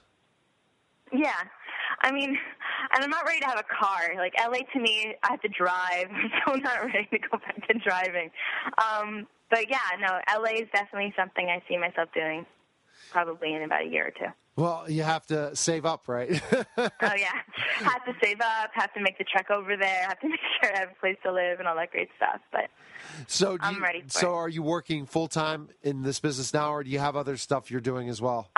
Yeah. I mean, and I'm not ready to have a car. Like, LA to me, I have to drive, so I'm not ready to go back to driving. But, yeah, no, LA is definitely something I see myself doing probably in about a year or two. Well, you have to save up, right? Oh, yeah. Have to save up, have to make the trek over there, have to make sure I have a place to live and all that great stuff. But I'm ready for it. So are you working full-time in this business now, or do you have other stuff you're doing as well?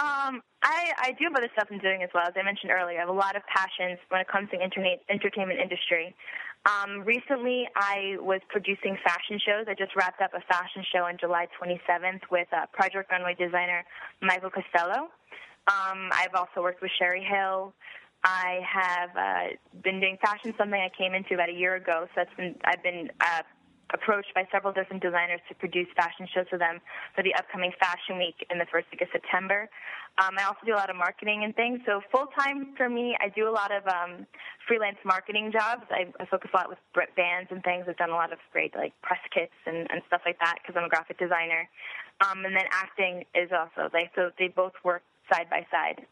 I do have other stuff I'm doing as well. As I mentioned earlier, I have a lot of passions when it comes to entertainment industry. Recently, I was producing fashion shows. I just wrapped up a fashion show on July 27th with Project Runway designer Michael Costello. I've also worked with Sherry Hill. I have been doing fashion, something I came into about a year ago. So I've been approached by several different designers to produce fashion shows for them for the upcoming Fashion Week in the first week of September. I also do a lot of marketing and things. So full-time for me, I do a lot of freelance marketing jobs. I focus a lot with bands and things. I've done a lot of great press kits and stuff like that because I'm a graphic designer. And then acting is also, so they both work side by side.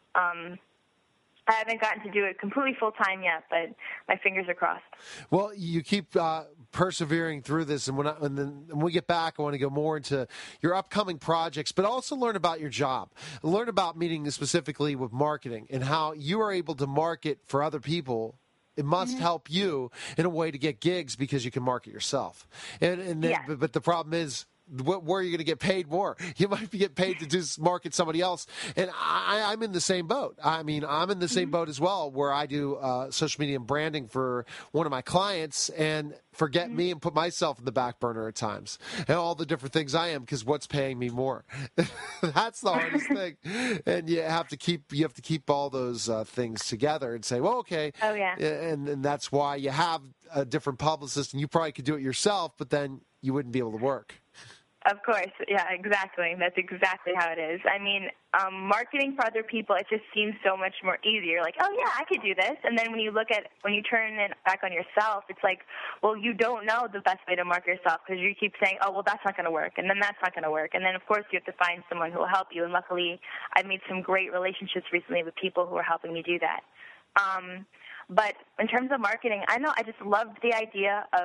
I haven't gotten to do it completely full-time yet, but my fingers are crossed. Well, you keep persevering through this, and when we get back, I want to go more into your upcoming projects, but also learn about your job. Learn about meeting specifically with marketing and how you are able to market for other people. It must help you in a way to get gigs because you can market yourself. But the problem is, where are you going to get paid more? You might get paid to just market somebody else. And I'm in the same boat. I mean, I'm in the same boat as well, where I do social media and branding for one of my clients and forget me and put myself in the back burner at times and all the different things I am because what's paying me more? That's the hardest thing. And you have to keep all those things together and say, well, okay. Oh, yeah. And that's why you have a different publicist, and you probably could do it yourself, but then you wouldn't be able to work. Of course. Yeah, exactly. That's exactly how it is. I mean, marketing for other people, it just seems so much more easier. Like, oh, yeah, I could do this. And then when you turn it back on yourself, it's like, well, you don't know the best way to market yourself because you keep saying, oh, well, that's not going to work. And then that's not going to work. And then, of course, you have to find someone who will help you. And luckily, I've made some great relationships recently with people who are helping me do that. But in terms of marketing, I just loved the idea of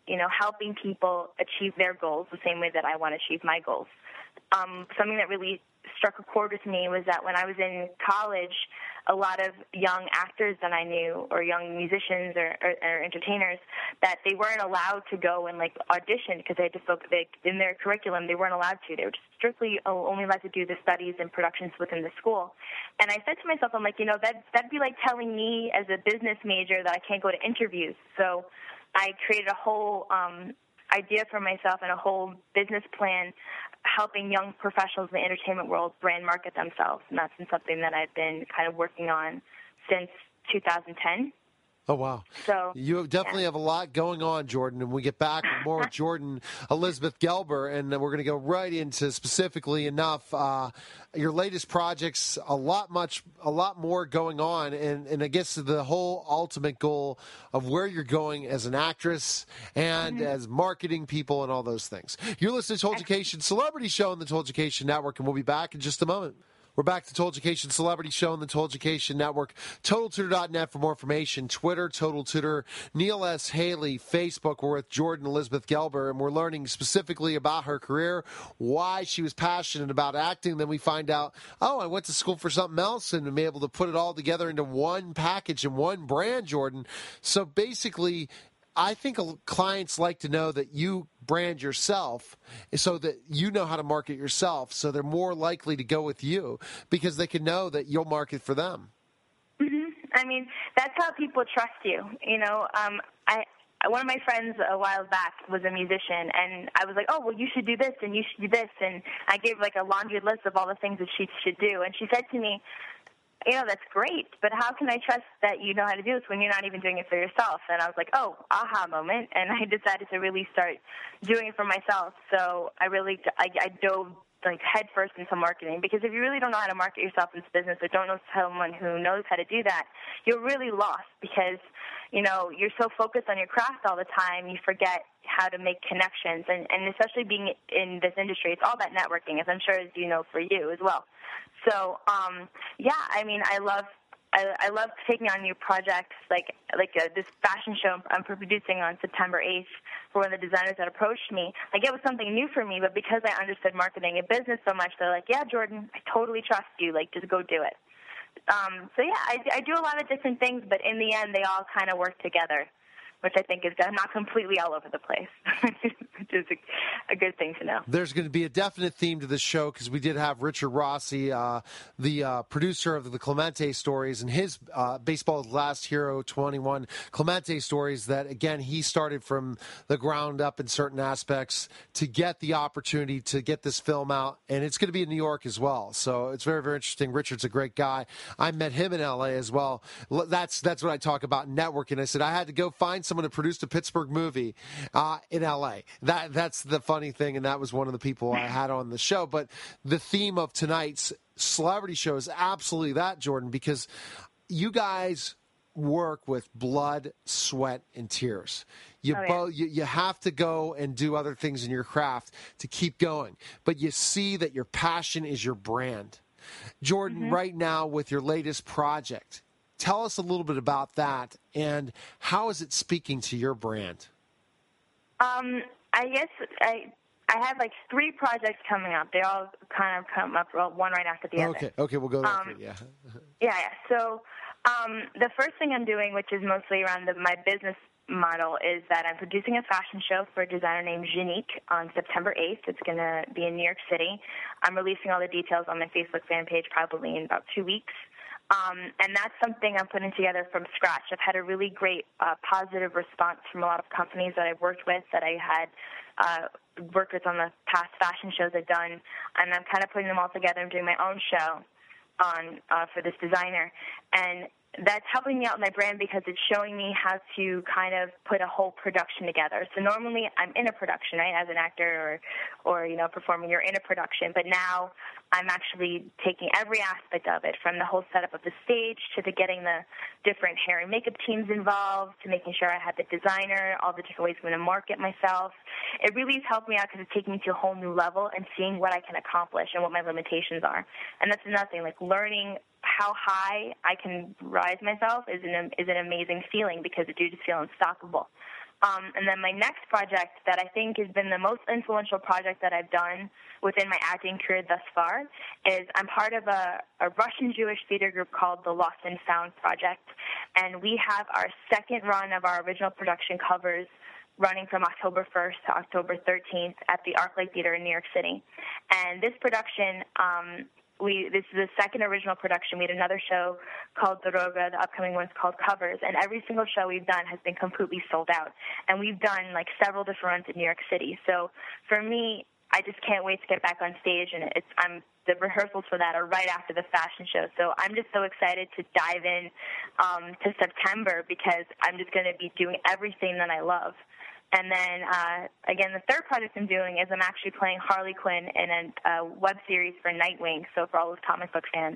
helping people achieve their goals the same way that I want to achieve my goals. Something that really struck a chord with me was that when I was in college, a lot of young actors that I knew, or young musicians or entertainers, that they weren't allowed to go and audition because they had to focus in their curriculum. They weren't allowed to. They were just strictly only allowed to do the studies and productions within the school. And I said to myself, I'm like, that'd be like telling me as a business major that I can't go to interviews. So I created a whole idea for myself and a whole business plan helping young professionals in the entertainment world brand market themselves. And that's been something that I've been kind of working on since 2010. Oh, wow. So you definitely have a lot going on, Jordan, and we get back with more with Jordan Elizabeth Gelber, and we're going to go right into specifically enough your latest projects, a lot more going on, and I guess the whole ultimate goal of where you're going as an actress and as marketing people and all those things. You're listening to Told-Education Celebrity Show on the Told-Education Network, and we'll be back in just a moment. We're back to Told-Education Celebrity Show on the Told-Education Network. TotalTutor.net for more information. Twitter, Total Tutor. Neil S. Haley, Facebook. We're with Jordan Elizabeth Gelber, and we're learning specifically about her career, why she was passionate about acting. Then we find out, I went to school for something else, and to be able to put it all together into one package and one brand, Jordan. So basically, I think clients like to know that you brand yourself so that you know how to market yourself, so they're more likely to go with you because they can know that you'll market for them. Mm-hmm. I mean, that's how people trust you. One of my friends a while back was a musician, and I was like, oh, well, you should do this, and you should do this, and I gave a laundry list of all the things that she should do, and she said to me, that's great, but how can I trust that you know how to do this when you're not even doing it for yourself? And I was like, oh, aha moment, and I decided to really start doing it for myself. So I dove head first into marketing, because if you really don't know how to market yourself in this business, or don't know someone who knows how to do that, you're really lost, because you're so focused on your craft all the time, you forget how to make connections, and especially being in this industry, it's all about networking, as I'm sure as you know for you as well. So I love taking on new projects, this fashion show I'm producing on September 8th for one of the designers that approached me. It was something new for me, but because I understood marketing and business so much, they're like, yeah, Jordan, I totally trust you. Just go do it. I do a lot of different things, but in the end, they all kind of work together, which I think is good. I'm not completely all over the place, which is a good thing to know. There's going to be a definite theme to this show, because we did have Richard Rossi, the producer of the Clemente stories, and his Baseball's Last Hero 21 Clemente stories that, again, he started from the ground up in certain aspects to get the opportunity to get this film out, and it's going to be in New York as well. So it's very, very interesting. Richard's a great guy. I met him in L.A. as well. That's what I talk about, networking. I said I had to go find someone who produced a Pittsburgh movie in L.A. That's the funny thing, and that was one of the people I had on the show. But the theme of tonight's celebrity show is absolutely that, Jordan, because you guys work with blood, sweat, and tears. You have to go and do other things in your craft to keep going, but you see that your passion is your brand. Jordan, right now with your latest project, tell us a little bit about that, and how is it speaking to your brand? I guess I have 3 projects coming up. They all kind of come up one right after the other. Okay, we'll go there. Yeah. So the first thing I'm doing, which is mostly around my business model, is that I'm producing a fashion show for a designer named Janique on September 8th. It's going to be in New York City. I'm releasing all the details on my Facebook fan page probably in about 2 weeks. And that's something I'm putting together from scratch. I've had a really great positive response from a lot of companies that I've worked with, that I had worked with on the past fashion shows I've done, and I'm kind of putting them all together and doing my own show on for this designer. And that's helping me out with my brand, because it's showing me how to kind of put a whole production together. So normally I'm in a production, right, as an actor or performing, you're in a production, but now I'm actually taking every aspect of it, from the whole setup of the stage to getting the different hair and makeup teams involved, to making sure I have the designer, all the different ways I'm going to market myself. It really has helped me out, because it's taking me to a whole new level and seeing what I can accomplish and what my limitations are. And that's another thing, learning how high I can rise myself is an amazing feeling, because you just feel unstoppable. And then my next project that I think has been the most influential project that I've done within my acting career thus far is I'm part of a Russian-Jewish theater group called the Lost and Found Project. And we have our second run of our original production Covers running from October 1st to October 13th at the ArcLight Theater in New York City. And this production, this is the second original production. We had another show called Doroga. The upcoming one's called Covers. And every single show we've done has been completely sold out. And we've done, like, several different runs in New York City. So for me, I just can't wait to get back on stage. And the rehearsals for that are right after the fashion show. So I'm just so excited to dive in to September because I'm just going to be doing everything that I love. And then, again, the third project I'm doing is I'm actually playing Harley Quinn in a web series for Nightwing. So for all those comic book fans,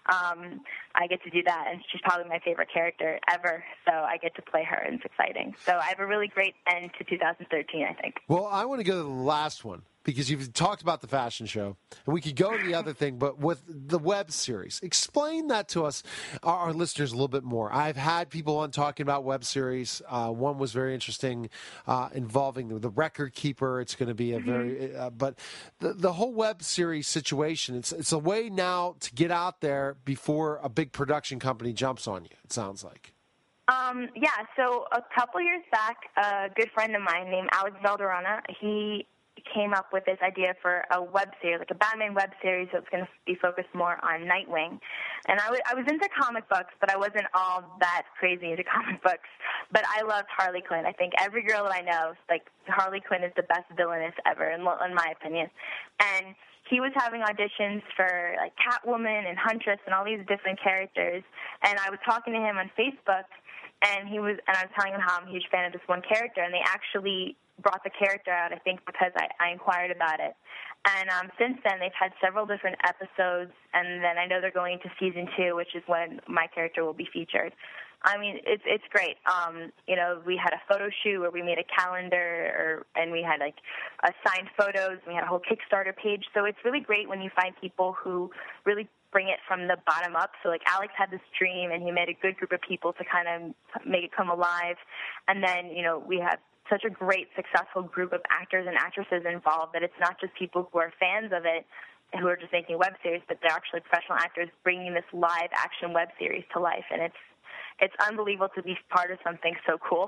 I get to do that. And she's probably my favorite character ever. So I get to play her, and it's exciting. So I have a really great end to 2013, I think. Well, I want to go to the last one, because you've talked about the fashion show, and we could go to the other thing, but with the web series, explain that to us, our listeners, a little bit more. I've had people on talking about web series. One was very interesting, involving the record keeper. It's going to be a very, but the whole web series situation, it's a way now to get out there before a big production company jumps on you, it sounds like. Yeah, so a couple years back, a good friend of mine named Alex Valderrama, he came up with this idea for a web series, like a Batman web series that's going to be focused more on Nightwing. And I was into comic books, but I wasn't all that crazy into comic books. But I loved Harley Quinn. I think every girl that I know, like, Harley Quinn is the best villainess ever, in my opinion. And he was having auditions for, like, Catwoman and Huntress and all these different characters. And I was talking to him on Facebook, and I was telling him how I'm a huge fan of this one character, and they actually brought the character out, I think, because I inquired about it. And since then, they've had several different episodes, and then I know they're going to season 2, which is when my character will be featured. I mean, it's great. We had a photo shoot where we made a calendar, and we had, like, signed photos. We had a whole Kickstarter page. So it's really great when you find people who really bring it from the bottom up. So, like, Alex had this dream, and he made a good group of people to kind of make it come alive. And then, we have such a great, successful group of actors and actresses involved that it's not just people who are fans of it who are just making web series, but they're actually professional actors bringing this live action web series to life. And it's unbelievable to be part of something so cool.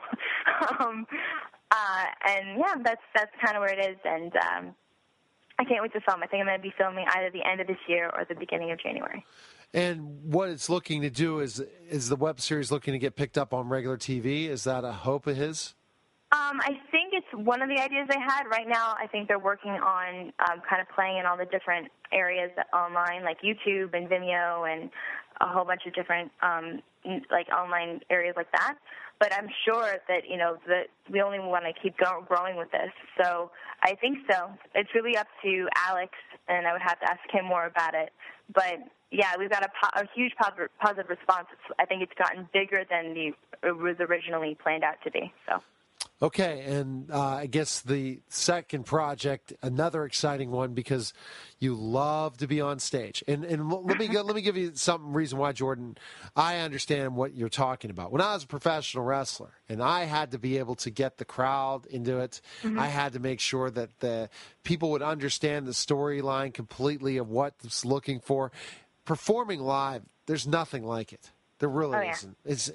And yeah, that's kind of where it is. And I can't wait to film. I think I'm going to be filming either the end of this year or the beginning of January. And what it's looking to do is the web series looking to get picked up on regular TV? Is that a hope of his? I think it's one of the ideas they had. Right now, I think they're working on kind of playing in all the different areas online, like YouTube and Vimeo and a whole bunch of different like online areas like that. But I'm sure that, that we only want to keep growing with this. So I think so. It's really up to Alex, and I would have to ask him more about it. But yeah, we've got a huge positive response. I think it's gotten bigger than it was originally planned out to be. So. Okay, and I guess the second project, another exciting one because you love to be on stage. And let me give you some reason why, Jordan. I understand what you're talking about. When I was a professional wrestler and I had to be able to get the crowd into it, I had to make sure that the people would understand the storyline completely of what it's looking for. Performing live, there's nothing like it. There really isn't. It's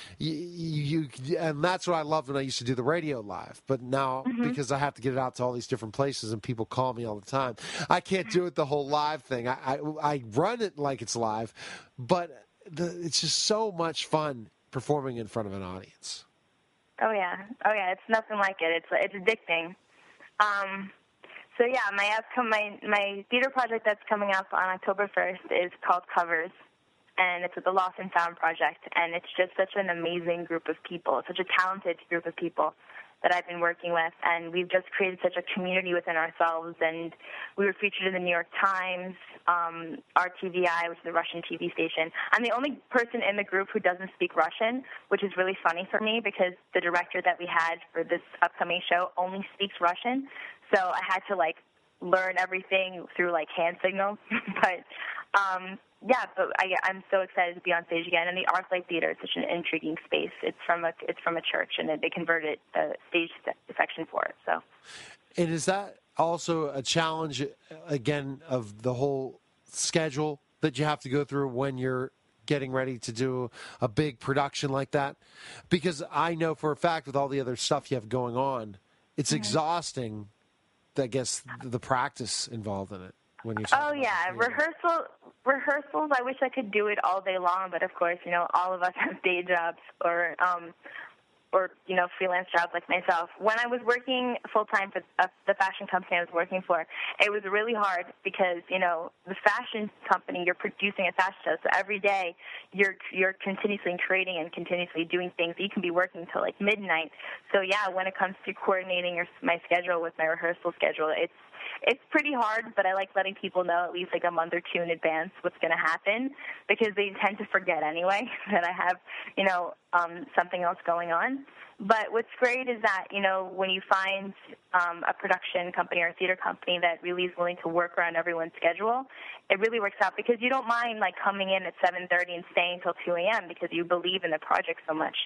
and that's what I loved when I used to do the radio live. But now, because I have to get it out to all these different places and people call me all the time, I can't do it the whole live thing. I run it like it's live, but it's just so much fun performing in front of an audience. Oh yeah, it's nothing like it. It's addicting. So yeah, my theater project that's coming up on October 1st is called Covers. And it's with the Lost and Found Project, and it's just such an amazing group of people, such a talented group of people that I've been working with, and we've just created such a community within ourselves, and we were featured in the New York Times, RTVI, which is the Russian TV station. I'm the only person in the group who doesn't speak Russian, which is really funny for me because the director that we had for this upcoming show only speaks Russian, so I had to, learn everything through, hand signals, but yeah, but I'm so excited to be on stage again. And the ArcLight Theater is such an intriguing space. It's from a church, and they converted a stage section for it. So, and is that also a challenge again of the whole schedule that you have to go through when you're getting ready to do a big production like that? Because I know for a fact with all the other stuff you have going on, it's exhausting. I guess the practice involved in it. When you're rehearsals. I wish I could do it all day long, but of course, all of us have day jobs or freelance jobs like myself. When I was working full time for the fashion company I was working for, it was really hard because the fashion company, you're producing a fashion show, so every day you're continuously creating and continuously doing things. You can be working till like midnight. So yeah, when it comes to coordinating my schedule with my rehearsal schedule, it's pretty hard, but I like letting people know at least like a month or two in advance what's going to happen, because they tend to forget anyway that I have, something else going on. But what's great is that, when you find a production company or a theater company that really is willing to work around everyone's schedule, it really works out, because you don't mind like coming in at 7:30 and staying till 2 a.m. because you believe in the project so much.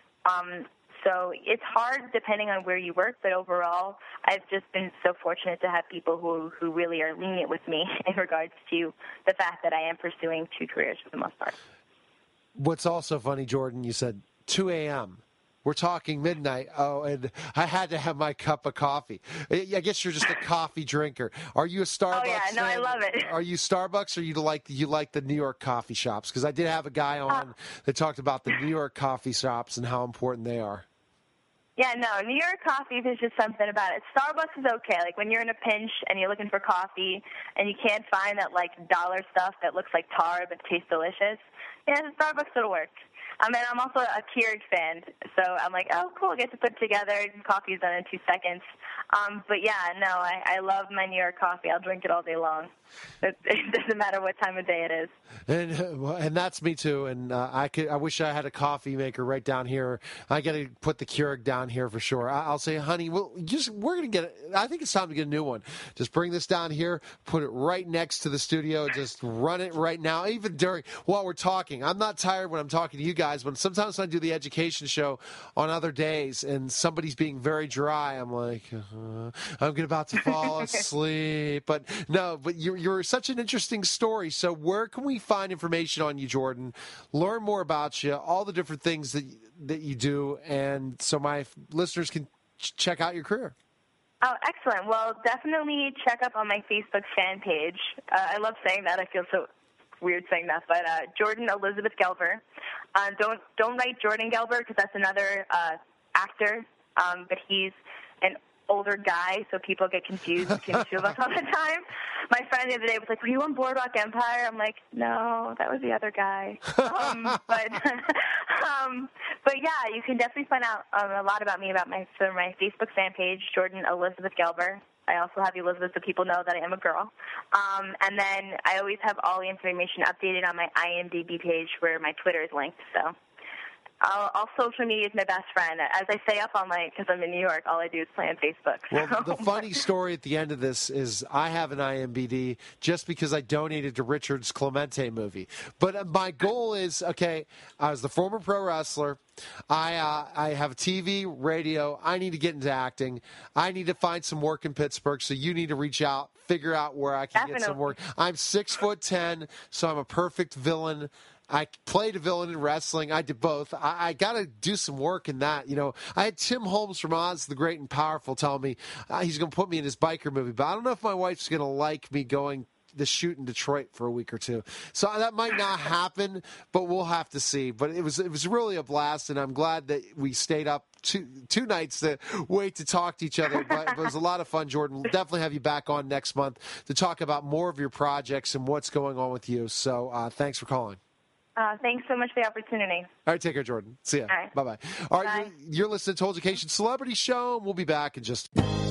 So it's hard depending on where you work, but overall, I've just been so fortunate to have people who really are lenient with me in regards to the fact that I am pursuing two careers for the most part. What's also funny, Jordan, you said 2 a.m. We're talking midnight. Oh, and I had to have my cup of coffee. I guess you're just a coffee drinker. Are you a Starbucks? Oh, yeah. No, fan? I love it. Are you Starbucks, or you like the New York coffee shops? Because I did have a guy on that talked about the New York coffee shops and how important they are. Yeah, no, New York coffee, there's just something about it. Starbucks is okay. Like when you're in a pinch and you're looking for coffee and you can't find that like dollar stuff that looks like tar but tastes delicious, yeah, Starbucks will work. I mean, I'm also a Keurig fan, so I'm like, oh, cool, I get to put it together. Coffee's done in 2 seconds. But yeah, no, I love my New York coffee. I'll drink it all day long. It doesn't matter what time of day it is. And that's me too. And I wish I had a coffee maker right down here. I got to put the Keurig down here for sure. I'll say, honey, we're gonna get it. I think it's time to get a new one. Just bring this down here, put it right next to the studio, just run it right now. Even while we're talking, I'm not tired when I'm talking to you guys. But sometimes when I do the education show on other days and somebody's being very dry, I'm like, I'm about to fall asleep. But no, but you're such an interesting story. So where can we find information on you, Jordan? Learn more about you, all the different things that you do, and so my listeners can check out your career. Oh, excellent. Well, definitely check up on my Facebook fan page. I love saying that. I feel so weird saying that, but Jordan Elizabeth Gelber. Don't write Jordan Gelber, because that's another actor, but he's an older guy, so people get confused between the two of us all the time. My friend the other day was like, were you on Boardwalk Empire? I'm like, no, that was the other guy. But yeah, you can definitely find out a lot about me through my Facebook fan page, Jordan Elizabeth Gelber. I also have Elizabeth, so people know that I am a girl. And then I always have all the information updated on my IMDb page where my Twitter is linked, so all social media is my best friend. As I stay up all night because I'm in New York, all I do is play on Facebook. Well, the funny story at the end of this is I have an IMDb just because I donated to Richard's Clemente movie. But my goal is, okay, I was the former pro wrestler. I have a TV, radio. I need to get into acting. I need to find some work in Pittsburgh, so you need to reach out, figure out where I can get some work. I'm 6'10", so I'm a perfect villain. I played a villain in wrestling. I did both. I got to do some work in that. I had Tim Holmes from Oz the Great and Powerful tell me he's going to put me in his biker movie, but I don't know if my wife's going to like me going to shoot in Detroit for a week or two. So that might not happen, but we'll have to see. But it was really a blast, and I'm glad that we stayed up two nights to wait to talk to each other. But it was a lot of fun, Jordan. We'll definitely have you back on next month to talk about more of your projects and what's going on with you. So thanks for calling. Thanks so much for the opportunity. All right, take care, Jordan. See ya. All right. Bye-bye. All right, you're listening to Education Celebrity Show, and we'll be back in just